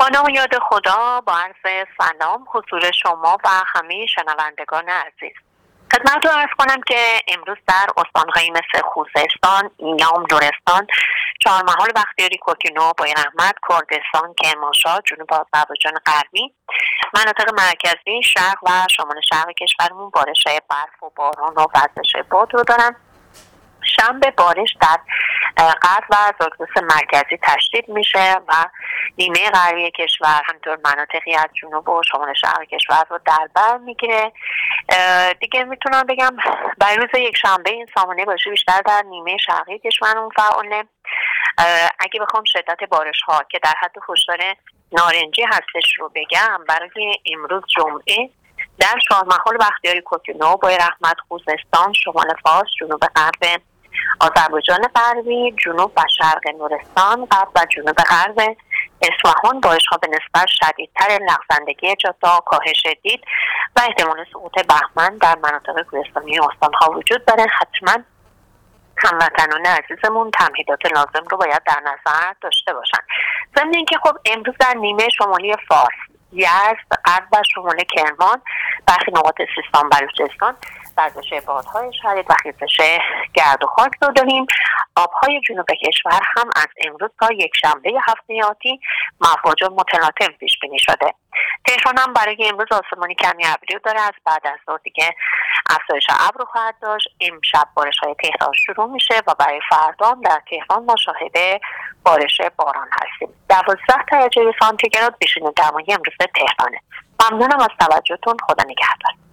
با نام یاد خدا، با عرض سلام حضور شما و همه شنوندگان عزیز. خدمت رو عرض کنم که امروز در استان‌هایی مثل خوزستان، ایلام، لرستان، چهارمحال، بختیاری، کوکنو، بویراحمد، کردستان، کرمانشاه، جنوب آذربایجان غربی، مناطق مرکزی، شرق و شمال شرق کشورمون بارش‌های برف و باران و وزش باد رو دارن. شنبه بارش در غرب و زاگرس مرکزی تشدید میشه و نیمه غربی کشور همینطور مناطقی از جنوب و شمال شرق کشور رو در بر میگیره. دیگه میتونم بگم برای روز یک شنبه این سامانه بارشی بیشتر در نیمه شرقی کشورمون فعاله. اگه بخوام شدت بارش ها که در حد هشدار نارنجی هستش رو بگم، برای امروز جمعه در چهارمحال، بختیاری، کوکنو، بویراحمد، خوزستان، شمال فارس، جنوب غرب آذربایجان غربی، جنوب و شرق لرستان، غرب و جنوب غرب اصفهان بارش‌ها به نسبت شدیدتر، لغزندگی جاده کاهش دید و احتمال سقوط بهمن در مناطق کوهستانی استان‌ها وجود داره. حتما هموطنان عزیزمون تمهیدات لازم رو باید در نظر داشته باشن. ضمن اینکه خب امروز در نیمه شمالی فارس، یزد، غرب و شمال کرمان، برخی نقاط سیستان، بلوچستان وزش بادهای شدید و خیزش گرد و خاک رو داریم. آبهای جنوب کشور هم از امروز تا یک شنبه هفته آتی مواج متلاطم پیش بینی شده. تهران هم برای امروز آسمانی کمی ابری داره. از بعد از ظهر دیگه افزایش ابر خواهد داشت. امشب بارش‌های تهران شروع میشه و برای فردا در تهران ما شاهد بارش باران هستیم. 12 درجه سانتیگراد پیش بینی دمای امروز تهرانه. ممنونم از توجهتون. خدا نگهدار.